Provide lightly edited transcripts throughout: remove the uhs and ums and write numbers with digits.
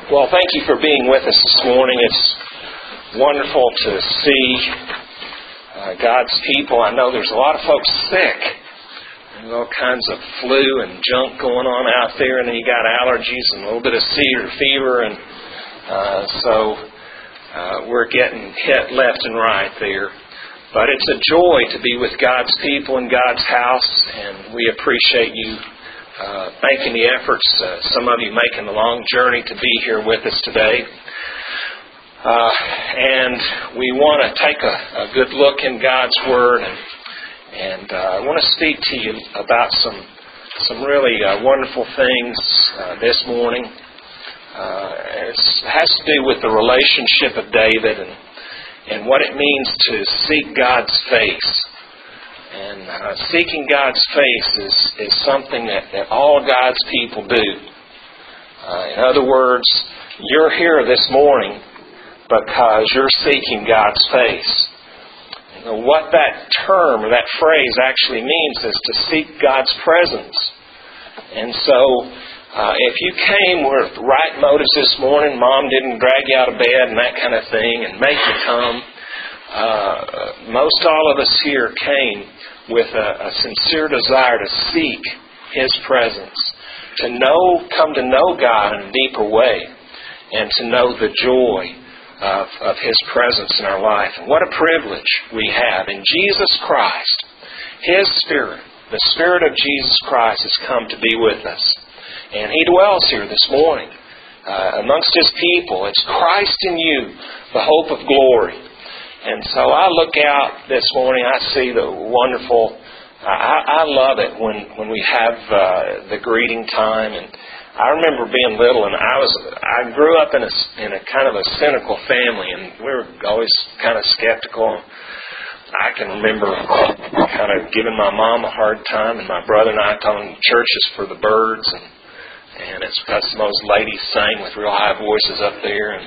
Well, thank you for being with us this morning. It's wonderful to see God's people. I know there's a lot of folks sick. There's all kinds of flu and junk going on out there, and then you got allergies and a little bit of fever, and so we're getting hit left and right there. But it's a joy to be with God's people in God's house, and we appreciate you making the efforts, some of you making the long journey to be here with us today. And we want to take a good look in God's Word, and I want to speak to you about some really wonderful things this morning. It has to do with the relationship of David and what it means to seek God's face. And seeking God's face is something that all God's people do. In other words, you're here this morning because you're seeking God's face. You know, what that term or that phrase actually means is to seek God's presence. And so, if you came with the right motives this morning, Mom didn't drag you out of bed and that kind of thing and make you come, most all of us here came with a sincere desire to seek His presence, to come to know God in a deeper way, and to know the joy of His presence in our life. And what a privilege we have in Jesus Christ. His Spirit, the Spirit of Jesus Christ, has come to be with us. And He dwells here this morning amongst His people. It's Christ in you, the hope of glory. And so I look out this morning, I see the wonderful, I love it when we have the greeting time. And I remember being little, and I grew up in a kind of a cynical family, and we were always kind of skeptical. I can remember kind of giving my mom a hard time, and my brother and I telling churches for the birds, and it's because those ladies sang with real high voices up there,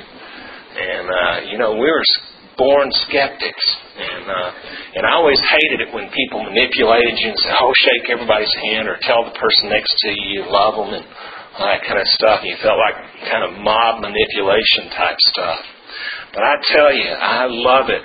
and we were born skeptics, and I always hated it when people manipulated you and said, "Oh, shake everybody's hand," or tell the person next to you love them, and all that kind of stuff. You felt like kind of mob manipulation type stuff. But I tell you, I love it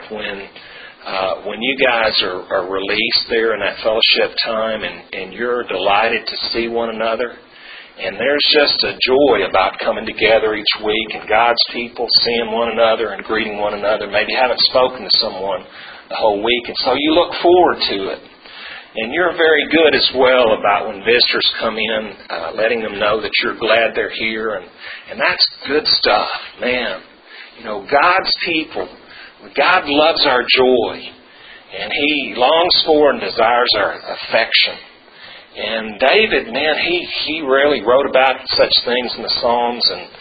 when you guys are released there in that fellowship time, and you're delighted to see one another. And there's just a joy about coming together each week and God's people seeing one another and greeting one another. Maybe you haven't spoken to someone the whole week, and so you look forward to it. And you're very good as well about when visitors come in, letting them know that you're glad they're here. And that's good stuff, man. You know, God's people, God loves our joy, and He longs for and desires our affection. And David, man, he really wrote about such things in the Psalms,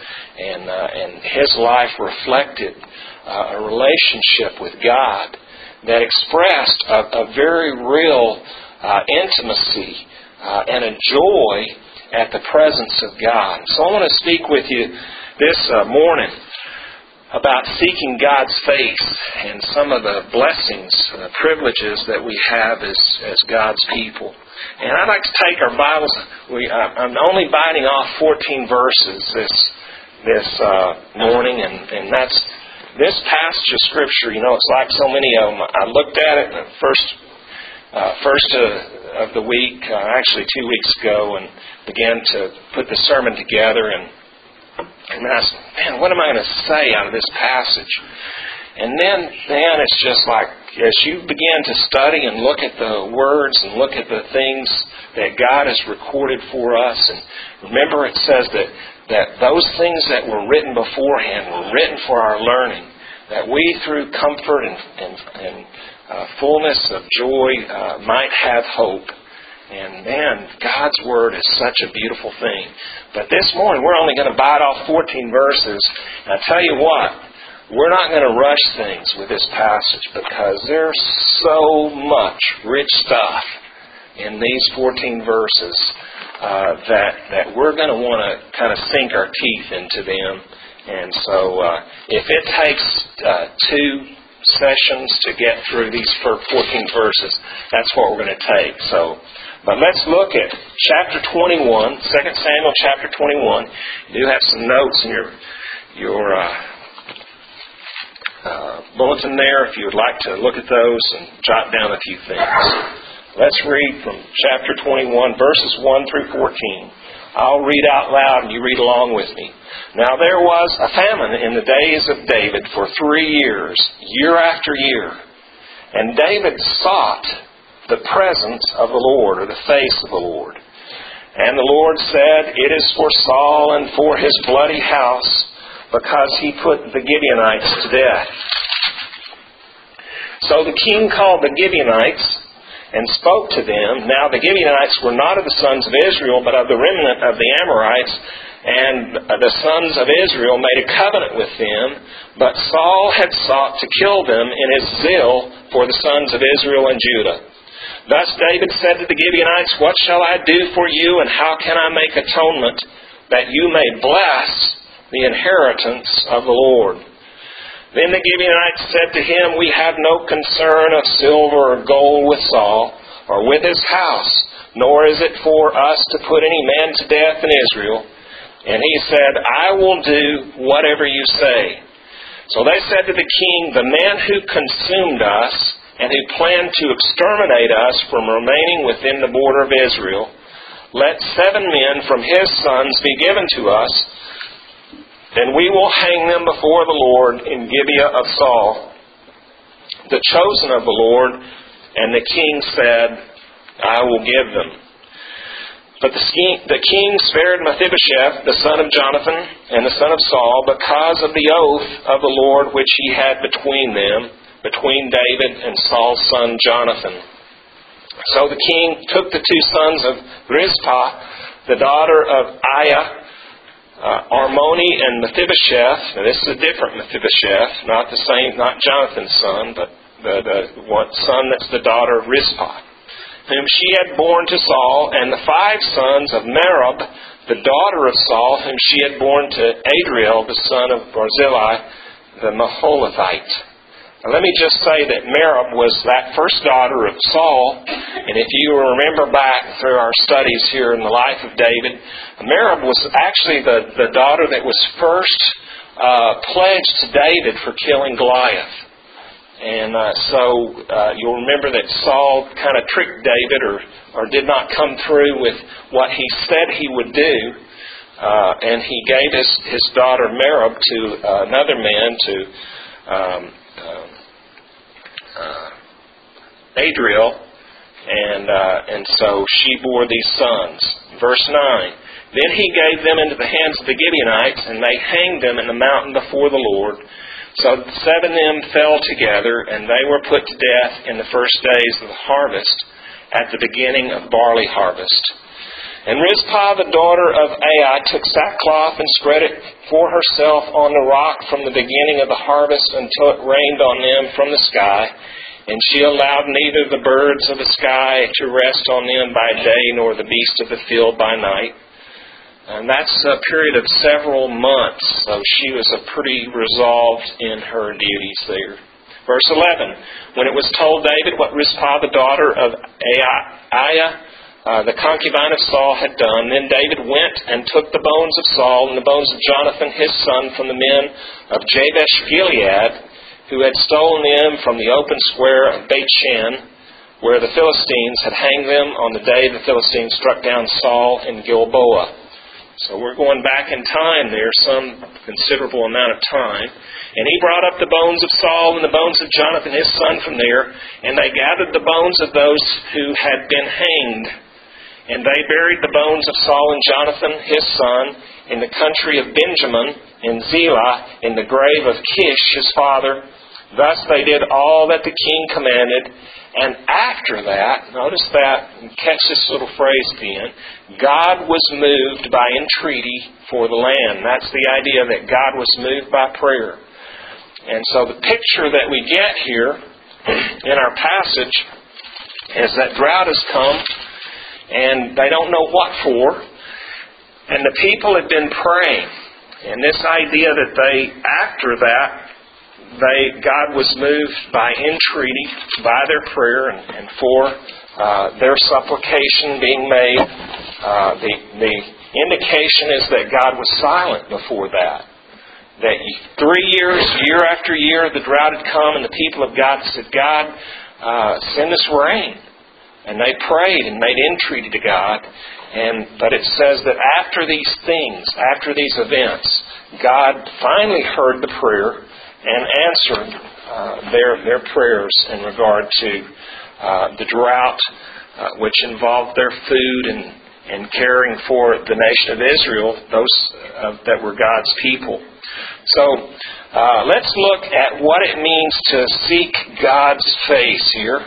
and his life reflected a relationship with God that expressed a very real intimacy and a joy at the presence of God. So I want to speak with you this morning about seeking God's face and some of the blessings, privileges that we have as God's people. And I'd like to take our Bibles. I'm only biting off 14 verses this morning, and that's this passage of Scripture. You know, it's like so many of them. I looked at it in the first of the week, actually 2 weeks ago, and began to put the sermon together. And I said, man, what am I going to say out of this passage? And then it's just like, as you begin to study and look at the words and look at the things that God has recorded for us, and remember it says that those things that were written beforehand were written for our learning, that we through comfort and fullness of joy might have hope. And man, God's Word is such a beautiful thing. But this morning we're only going to bite off 14 verses. And I tell you what, we're not going to rush things with this passage because there's so much rich stuff in these 14 verses that we're going to want to kind of sink our teeth into them. And so if it takes 2 sessions to get through these 14 verses, that's what we're going to take. So But let's look at chapter 21, 2 Samuel chapter 21. You do have some notes in your bulletin there if you would like to look at those and jot down a few things. Let's read from chapter 21, verses 1 through 14. I'll read out loud and you read along with me. Now there was a famine in the days of David for 3 years, year after year. And David sought the presence of the Lord, or the face of the Lord. And the Lord said, It is for Saul and for his bloody house, because he put the Gibeonites to death. So the king called the Gibeonites and spoke to them. Now the Gibeonites were not of the sons of Israel, but of the remnant of the Amorites. And the sons of Israel made a covenant with them, but Saul had sought to kill them in his zeal for the sons of Israel and Judah. Thus David said to the Gibeonites, What shall I do for you, and how can I make atonement that you may bless the inheritance of the Lord? Then the Gibeonites said to him, We have no concern of silver or gold with Saul, or with his house, nor is it for us to put any man to death in Israel. And he said, I will do whatever you say. So they said to the king, The man who consumed us, and who planned to exterminate us from remaining within the border of Israel, let 7 men from his sons be given to us, and we will hang them before the Lord in Gibeah of Saul, the chosen of the Lord. And the king said, I will give them. But the king spared Mephibosheth, the son of Jonathan, and the son of Saul, because of the oath of the Lord which he had between them, between David and Saul's son Jonathan. So the king took the 2 sons of Rizpah, the daughter of Aiah, Armoni and Mephibosheth. Now this is a different Mephibosheth, not the same, not Jonathan's son, but the one son that's the daughter of Rizpah, whom she had borne to Saul, and the 5 sons of Merab, the daughter of Saul, whom she had borne to Adriel, the son of Barzillai, the Maholathite. Now, let me just say that Merab was that first daughter of Saul, and if you remember back through our studies here in the life of David, Merab was actually the daughter that was first pledged to David for killing Goliath. And so you'll remember that Saul kind of tricked David or did not come through with what he said he would do, and he gave his daughter Merab to another man, to Adriel, and so she bore these sons. Verse 9, Then he gave them into the hands of the Gibeonites, and they hanged them in the mountain before the Lord. So 7 of them fell together, and they were put to death in the first days of the harvest, at the beginning of barley harvest. And Rizpah, the daughter of Aiah, took sackcloth and spread it for herself on the rock from the beginning of the harvest until it rained on them from the sky. And she allowed neither the birds of the sky to rest on them by day, nor the beasts of the field by night. And that's a period of several months, so she was pretty resolved in her duties there. Verse 11, When it was told David what Rizpah, the daughter of Aiah, the concubine of Saul, had done, then David went and took the bones of Saul and the bones of Jonathan his son from the men of Jabesh Gilead, who had stolen them from the open square of Beth-shan, where the Philistines had hanged them on the day the Philistines struck down Saul in Gilboa. So we're going back in time there, some considerable amount of time. And he brought up the bones of Saul and the bones of Jonathan his son from there, and they gathered the bones of those who had been hanged. And they buried the bones of Saul and Jonathan his son in the country of Benjamin, in Zelah, in the grave of Kish his father. Thus they did all that the king commanded. And after that, notice that, and catch this little phrase at the end, God was moved by entreaty for the land. That's the idea that God was moved by prayer. And so the picture that we get here in our passage is that drought has come, and they don't know what for. And the people had been praying. And this idea that after that, God was moved by entreaty, by their prayer, and for their supplication being made. The indication is that God was silent before that. That 3 years, year after year, the drought had come and the people of God said, God, send us rain. And they prayed and made entreaty to God. But it says that after these things, after these events, God finally heard the prayer and answered their prayers in regard to the drought, which involved their food and caring for the nation of Israel, those that were God's people. So let's look at what it means to seek God's face here.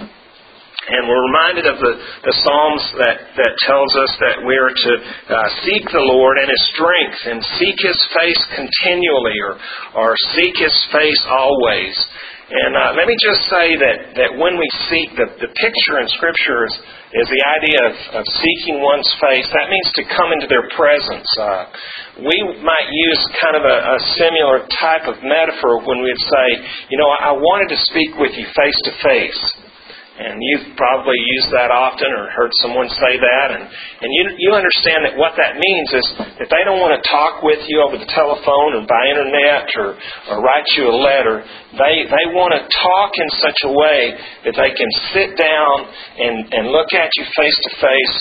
And we're reminded of the Psalms that tells us that we are to seek the Lord and His strength and seek His face continually or seek His face always. And let me just say that when we seek, the picture in Scripture is the idea of seeking one's face. That means to come into their presence. We might use kind of a similar type of metaphor when we'd say, I wanted to speak with you face to face. And you've probably used that often or heard someone say that. And you understand that what that means is that they don't want to talk with you over the telephone or by internet or write you a letter. They want to talk in such a way that they can sit down and look at you face to face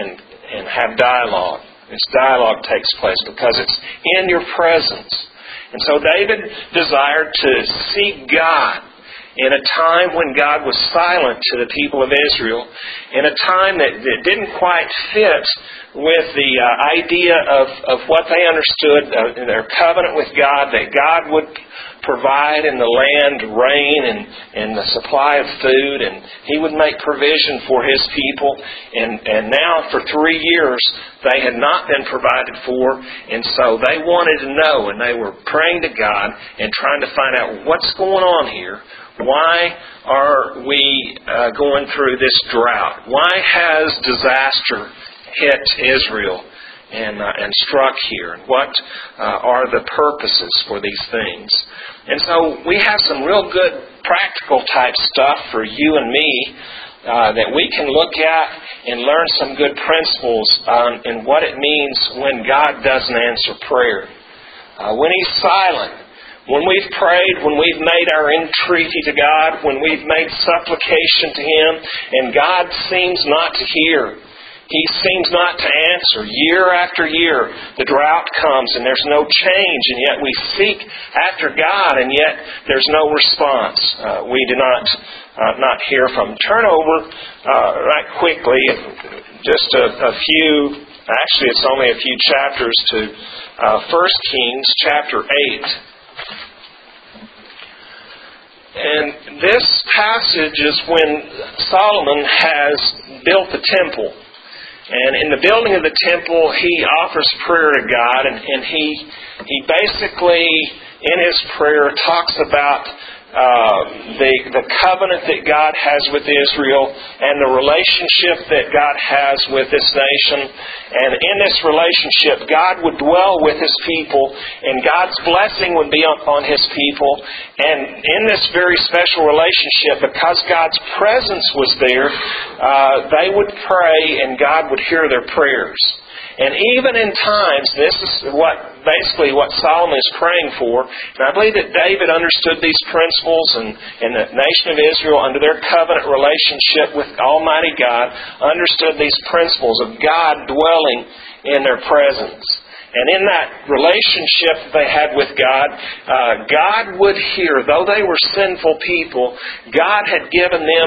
and have dialogue. This dialogue takes place because it's in your presence. And so David desired to seek God in a time when God was silent to the people of Israel, in a time that didn't quite fit with the idea of what they understood, their covenant with God, that God would provide in the land rain and the supply of food, and He would make provision for His people. And now for 3 years they had not been provided for, and so they wanted to know, and they were praying to God and trying to find out what's going on here. Why are we going through this drought? Why has disaster hit Israel and struck here? And what are the purposes for these things? And so we have some real good practical type stuff for you and me that we can look at and learn some good principles in what it means when God doesn't answer prayer. When He's silent. When we've prayed, when we've made our entreaty to God, when we've made supplication to Him, and God seems not to hear. He seems not to answer. Year after year, the drought comes and there's no change, and yet we seek after God, and yet there's no response. We do not hear from Him. Turn over right quickly, just a few, actually it's only a few chapters, to 1 Kings chapter 8. And this passage is when Solomon has built the temple. And in the building of the temple, he offers prayer to God, and he basically, in his prayer, talks about the covenant that God has with Israel and the relationship that God has with this nation. And in this relationship, God would dwell with His people, and God's blessing would be upon His people. And in this very special relationship, because God's presence was there, they would pray and God would hear their prayers. And even in times, this is basically what Solomon is praying for. And I believe that David understood these principles, and the nation of Israel, under their covenant relationship with Almighty God, understood these principles of God dwelling in their presence. And in that relationship they had with God, God would hear. Though they were sinful people, God had given them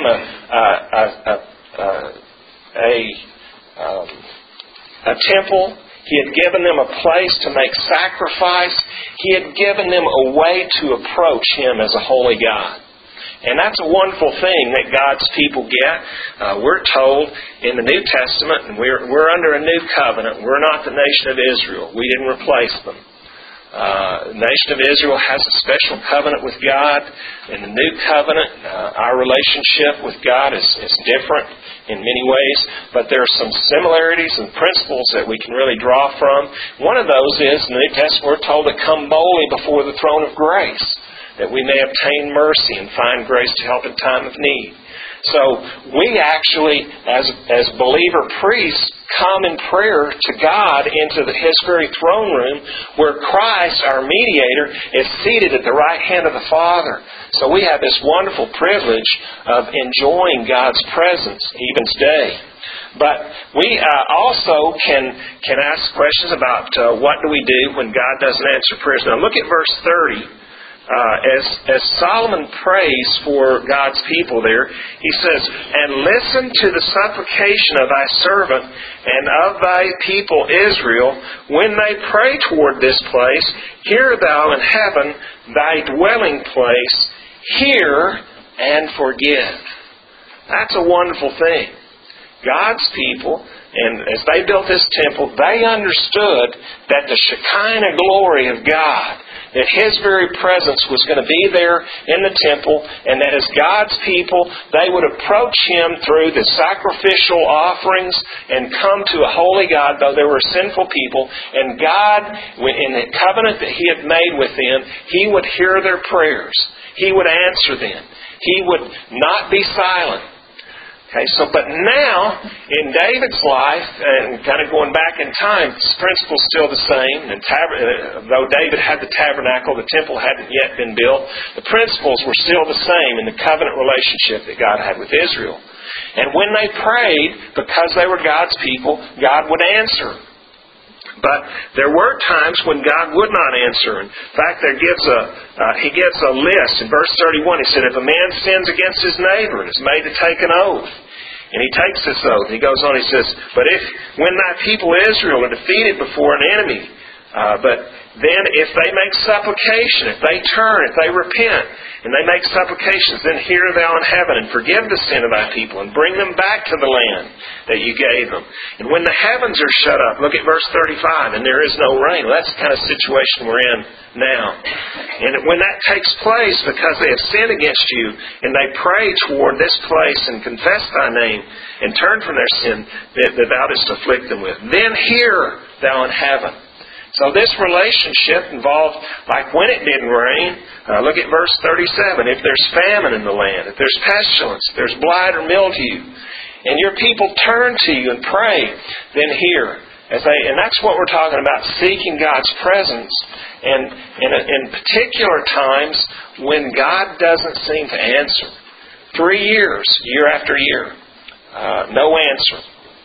a temple. He had given them a place to make sacrifice. He had given them a way to approach Him as a holy God. And that's a wonderful thing that God's people get. We're told in the New Testament, and we're under a new covenant. We're not the nation of Israel. We didn't replace them. The nation of Israel has a special covenant with God. In the new covenant, our relationship with God is different in many ways, but there are some similarities and principles that we can really draw from. One of those is, in the New Testament, we're told to come boldly before the throne of grace, that we may obtain mercy and find grace to help in time of need. So we actually, as believer priests, come in prayer to God into His very throne room where Christ, our mediator, is seated at the right hand of the Father. So we have this wonderful privilege of enjoying God's presence even today. But we also can ask questions about what do we do when God doesn't answer prayers. Now look at verse 30. As Solomon prays for God's people there, he says, "And listen to the supplication of thy servant and of thy people Israel, when they pray toward this place. Hear thou in heaven thy dwelling place. Hear and forgive." That's a wonderful thing. God's people, and as they built this temple, they understood that the Shekinah glory of God, that His very presence was going to be there in the temple, and that as God's people, they would approach Him through the sacrificial offerings and come to a holy God, though they were a sinful people. And God, in the covenant that He had made with them, He would hear their prayers. He would answer them. He would not be silent. Okay, but now, in David's life, and kind of going back in time, this principle's still the same. And though David had the tabernacle, the temple hadn't yet been built, the principles were still the same in the covenant relationship that God had with Israel. And when they prayed, because they were God's people, God would answer. But there were times when God would not answer. In fact, He gives a list. In verse 31, He said, "If a man sins against his neighbor and is made to take an oath," and he takes this oath, he goes on, he says, "But when thy people Israel are defeated before an enemy, but then if they make supplication, if they turn, if they repent, and they make supplications, then hear thou in heaven and forgive the sin of thy people and bring them back to the land that you gave them. And when the heavens are shut up," look at verse 35, "and there is no rain." Well, that's the kind of situation we're in now. "And when that takes place, because they have sinned against you, and they pray toward this place and confess thy name and turn from their sin that thou didst afflict them with, then hear thou in heaven." So this relationship involved, like when it didn't rain, look at verse 37. "If there's famine in the land, if there's pestilence, if there's blight or mildew, and your people turn to you and pray, then hear." And that's what we're talking about, seeking God's presence. And in particular times when God doesn't seem to answer. 3 years, year after year, no answer.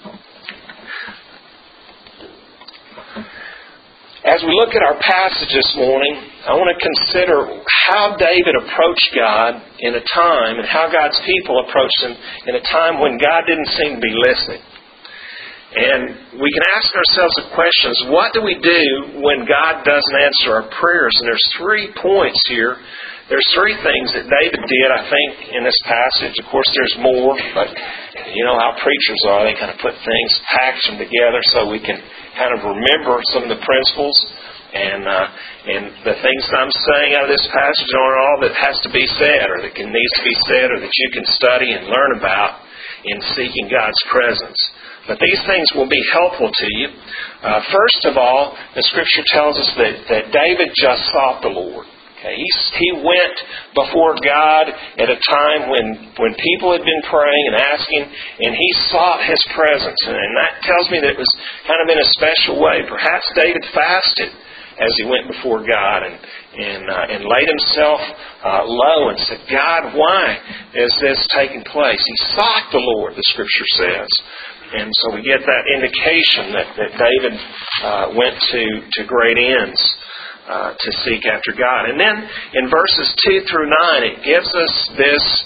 As we look at our passage this morning, I want to consider how David approached God in a time, and how God's people approached Him in a time when God didn't seem to be listening. And we can ask ourselves the questions, what do we do when God doesn't answer our prayers? And there's 3 points here. There's 3 things that David did, I think, in this passage. Of course, there's more, but you know how preachers are. They kind of put things, package them together so we can kind of remember some of the principles. And the things that I'm saying out of this passage aren't all that has to be said, or that needs to be said, or that you can study and learn about in seeking God's presence. But these things will be helpful to you. First of all, the Scripture tells us that David just sought the Lord. Okay, he went before God at a time when people had been praying and asking, and he sought His presence. And that tells me that it was kind of in a special way. Perhaps David fasted as he went before God and laid himself low and said, "God, why is this taking place?" He sought the Lord, the Scripture says. And so we get that indication that David went to great ends to seek after God. And then in verses 2 through 9, it gives us this,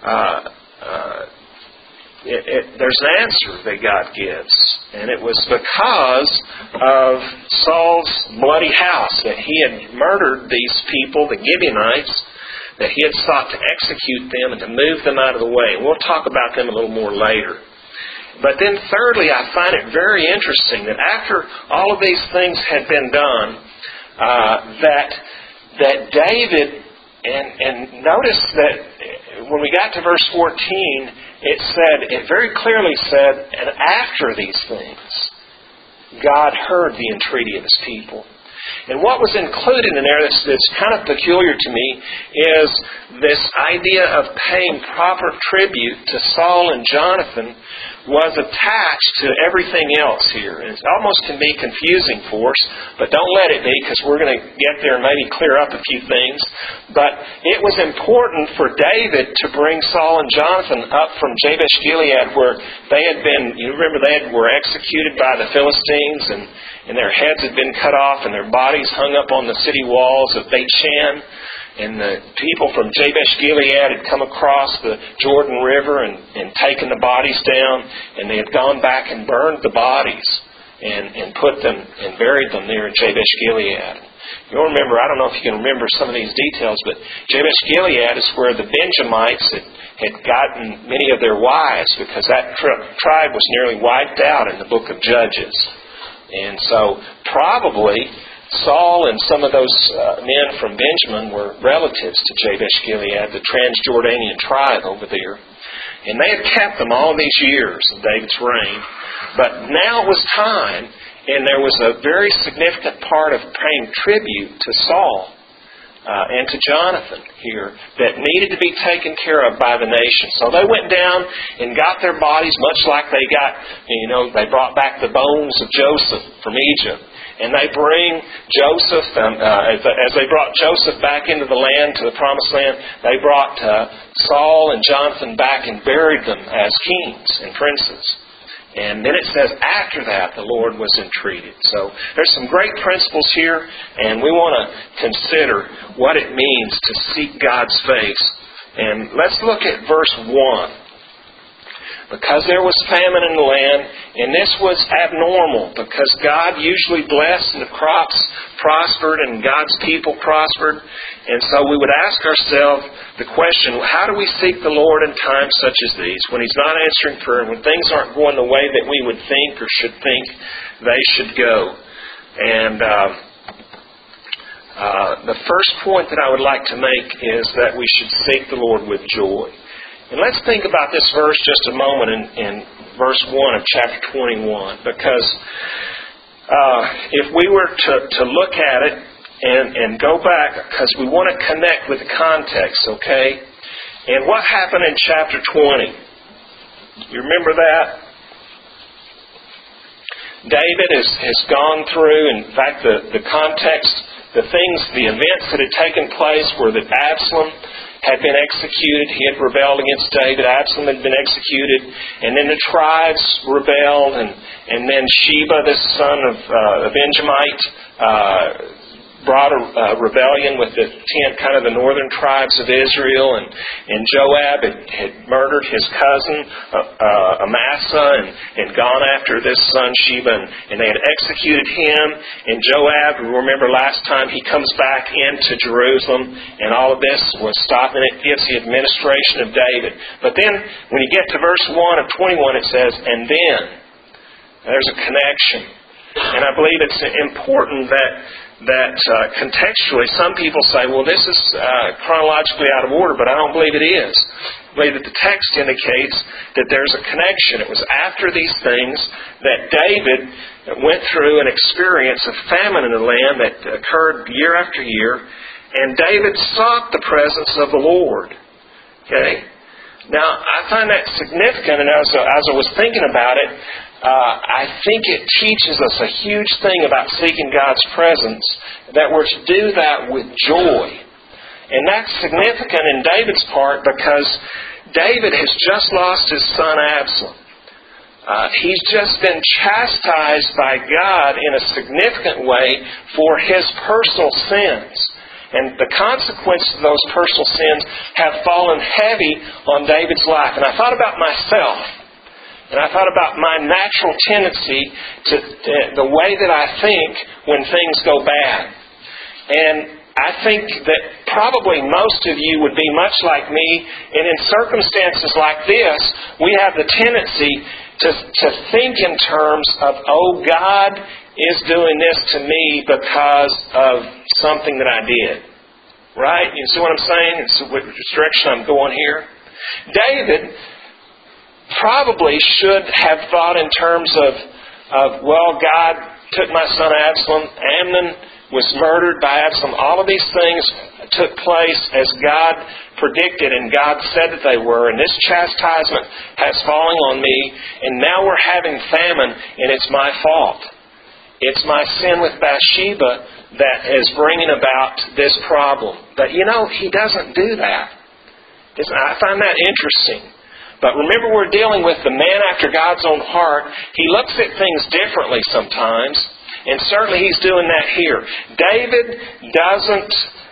there's an answer that God gives. And it was because of Saul's bloody house, that he had murdered these people, the Gibeonites, that he had sought to execute them and to move them out of the way. And we'll talk about them a little more later. But then thirdly, I find it very interesting that after all of these things had been done, that David, and notice that when we got to verse 14, it very clearly said, "And after these things, God heard the entreaty of His people." And what was included in there that's kind of peculiar to me is this idea of paying proper tribute to Saul and Jonathan was attached to everything else here. It almost can be confusing for us, but don't let it be, because we're going to get there and maybe clear up a few things. But it was important for David to bring Saul and Jonathan up from Jabesh Gilead, where they had been, you remember, were executed by the Philistines, and their heads had been cut off, and their bodies hung up on the city walls of Beit Shan. And the people from Jabesh Gilead had come across the Jordan River and taken the bodies down, and they had gone back and burned the bodies and put them and buried them there in Jabesh Gilead. You'll remember, I don't know if you can remember some of these details, but Jabesh Gilead is where the Benjamites had gotten many of their wives, because that tribe was nearly wiped out in the book of Judges. And so probably Saul and some of those men from Benjamin were relatives to Jabesh Gilead, the Transjordanian tribe over there. And they had kept them all these years of David's reign. But now it was time, and there was a very significant part of paying tribute to Saul and to Jonathan here that needed to be taken care of by the nation. So they went down and got their bodies, much like they they brought back the bones of Joseph from Egypt. And they bring Joseph, as they brought Joseph back into the land, to the promised land, they brought Saul and Jonathan back and buried them as kings and princes. And then it says after that the Lord was entreated. So there's some great principles here, and we want to consider what it means to seek God's face. And let's look at verse 1. Because there was famine in the land, and this was abnormal, because God usually blessed and the crops prospered and God's people prospered. And so we would ask ourselves the question, how do we seek the Lord in times such as these, when He's not answering prayer, when things aren't going the way that we would think or should think they should go? And the first point that I would like to make is that we should seek the Lord with joy. And let's think about this verse just a moment in verse 1 of chapter 21. Because if we were to look at it and go back, because we want to connect with the context, okay? And what happened in chapter 20? You remember that? David has gone through, in fact, the context, the events that had taken place were that Absalom had been executed. He had rebelled against David. Absalom had been executed. And then the tribes rebelled. And then Sheba, the son of a Benjamite, brought a rebellion with the northern tribes of Israel. And Joab had murdered his cousin Amasa and gone after this son Sheba. And they had executed him. And Joab, remember last time, he comes back into Jerusalem. And all of this was stopped. And it gives the administration of David. But then when you get to verse 1 of 21, it says, and then there's a connection. And I believe it's important that contextually, some people say, well, this is chronologically out of order, but I don't believe it is. I believe that the text indicates that there's a connection. It was after these things that David went through an experience of famine in the land that occurred year after year, and David sought the presence of the Lord. Okay? Now, I find that significant, and as I was thinking about it, I think it teaches us a huge thing about seeking God's presence, that we're to do that with joy. And that's significant in David's part because David has just lost his son Absalom. He's just been chastised by God in a significant way for his personal sins. And the consequences of those personal sins have fallen heavy on David's life. And I thought about myself. And I thought about my natural tendency to the way that I think when things go bad. And I think that probably most of you would be much like me. And in circumstances like this, we have the tendency to think in terms of, oh, God is doing this to me because of something that I did. Right? You see what I'm saying? It's which direction I'm going here. David probably should have thought in terms of well, God took my son Absalom. Amnon, was murdered by Absalom. All of these things took place as God predicted and God said that they were. And this chastisement has fallen on me. And now we're having famine and it's my fault. It's my sin with Bathsheba that is bringing about this problem. But He doesn't do that. I find that interesting. But remember, we're dealing with the man after God's own heart. He looks at things differently sometimes. And certainly He's doing that here. David doesn't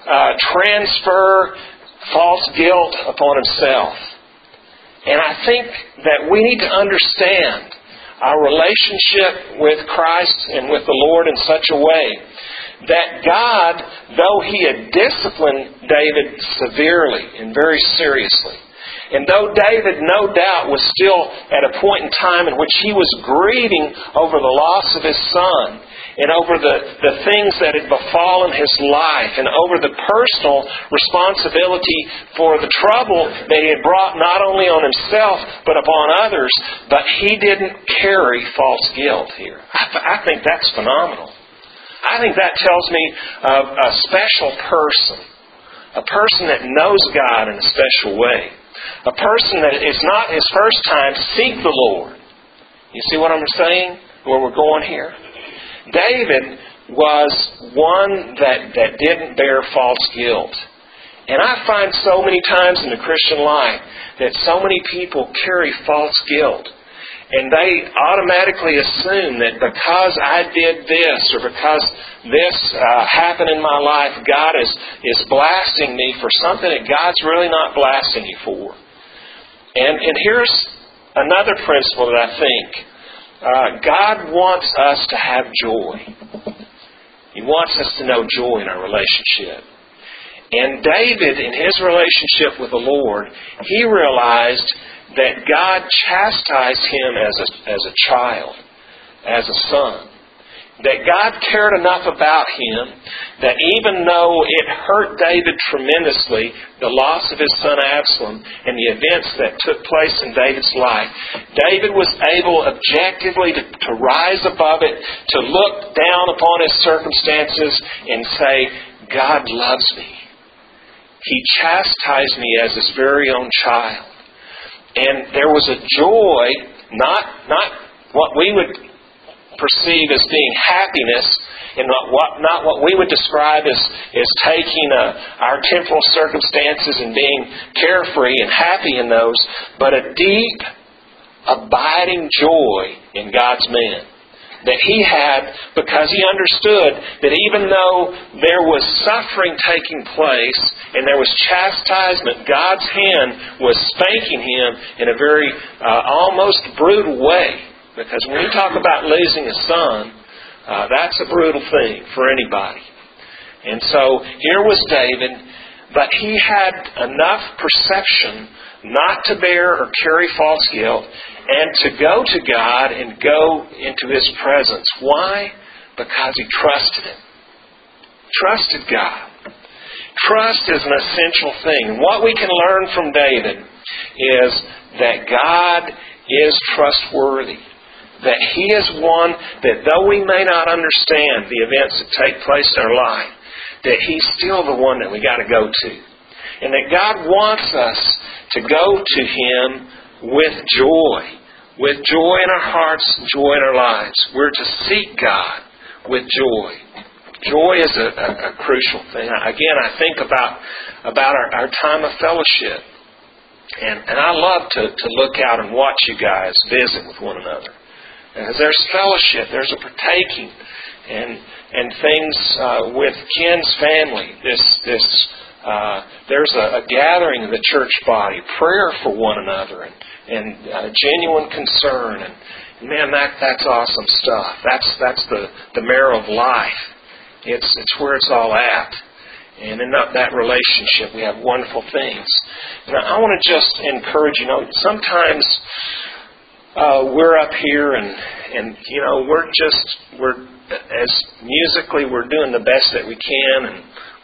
transfer false guilt upon himself. And I think that we need to understand our relationship with Christ and with the Lord in such a way that God, though He had disciplined David severely and very seriously, and though David no doubt was still at a point in time in which he was grieving over the loss of his son and over the things that had befallen his life and over the personal responsibility for the trouble that he had brought not only on himself but upon others, but he didn't carry false guilt here. I think that's phenomenal. I think that tells me of a special person, a person that knows God in a special way. A person that it's not his first time to seek the Lord. You see what I'm saying? Where we're going here? David was one that didn't bear false guilt. And I find so many times in the Christian life that so many people carry false guilt. And they automatically assume that because I did this or because this happened in my life, God is blasting me for something that God's really not blasting you for. And here's another principle that I think. God wants us to have joy. He wants us to know joy in our relationship. And David, in his relationship with the Lord, he realized that God chastised him as a child, as a son. That God cared enough about him that even though it hurt David tremendously, the loss of his son Absalom and the events that took place in David's life, David was able objectively to rise above it, to look down upon his circumstances and say, God loves me. He chastised me as his very own child. And there was a joy, not what we would perceive as being happiness, and not what we would describe as taking our temporal circumstances and being carefree and happy in those, but a deep, abiding joy in God's man that he had because he understood that even though there was suffering taking place and there was chastisement, God's hand was spanking him in a very almost brutal way. Because when we talk about losing a son, that's a brutal thing for anybody. And so here was David, but he had enough perception not to bear or carry false guilt and to go to God and go into His presence. Why? Because he trusted Him. Trusted God. Trust is an essential thing. And what we can learn from David is that God is trustworthy. That He is one that though we may not understand the events that take place in our life, that He's still the one that we got to go to. And that God wants us to go to Him with joy. With joy in our hearts, joy in our lives. We're to seek God with joy. Joy is a crucial thing. Again, I think about our time of fellowship. And I love to look out and watch you guys visit with one another. As there's fellowship, there's a partaking, and things with Ken's family. There's a gathering of the church body, prayer for one another, and genuine concern. And man, that's awesome stuff. That's the marrow of life. It's where it's all at. And in that relationship, we have wonderful things. And I want to just encourage you. Sometimes we're up here and we're as musically we're doing the best that we can,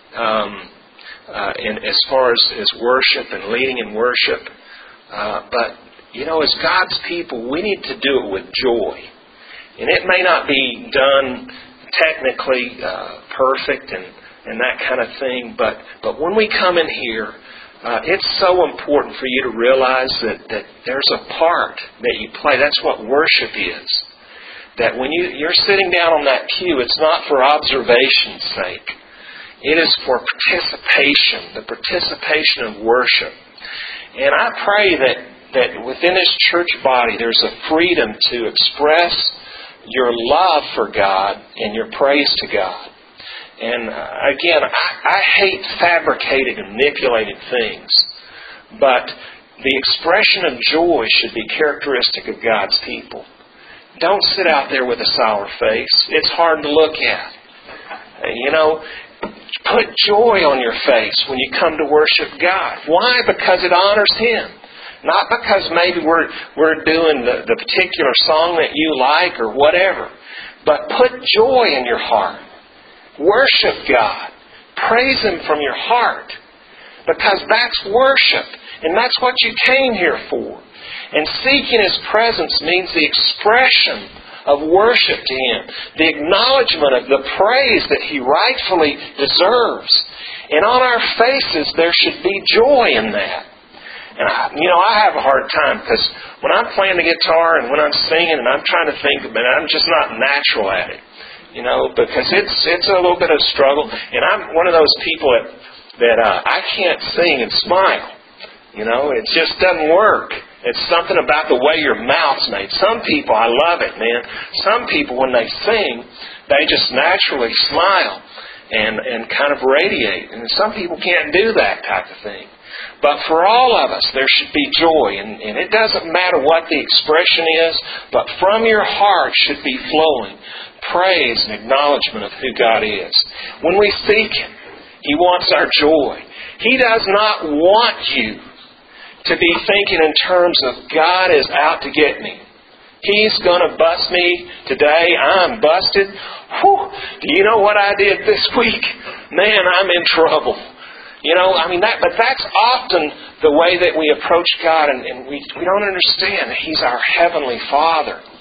and as far as worship and leading in worship, but as God's people, we need to do it with joy, and it may not be done technically perfect and that kind of thing. But when we come in here, it's so important for you to realize that there's a part that you play. That's what worship is. That when you're sitting down on that pew, it's not for observation's sake. It is for participation, the participation of worship. And I pray that within this church body there's a freedom to express your love for God and your praise to God. And again, I hate fabricated and manipulated things, but the expression of joy should be characteristic of God's people. Don't sit out there with a sour face. It's hard to look at. Put joy on your face when you come to worship God. Why? Because it honors Him. Not because maybe we're doing the particular song that you like or whatever. But put joy in your heart. Worship God. Praise Him from your heart. Because that's worship. And that's what you came here for. And seeking His presence means the expression of worship to Him. The acknowledgement of the praise that He rightfully deserves. And on our faces there should be joy in that. And I have a hard time because when I'm playing the guitar and when I'm singing and I'm trying to think about it, I'm just not natural at it. Because it's a little bit of struggle. And I'm one of those people that I can't sing and smile. It just doesn't work. It's something about the way your mouth's made. Some people, I love it, man. Some people, when they sing, they just naturally smile and kind of radiate. And some people can't do that type of thing. But for all of us, there should be joy. And it doesn't matter what the expression is, but from your heart should be flowing praise and acknowledgement of who God is. When we seek Him, He wants our joy. He does not want you to be thinking in terms of God is out to get me. He's going to bust me today. I'm busted. Whew. Do you know what I did this week? Man, I'm in trouble. But that's often the way that we approach God, and we don't understand that He's our Heavenly Father.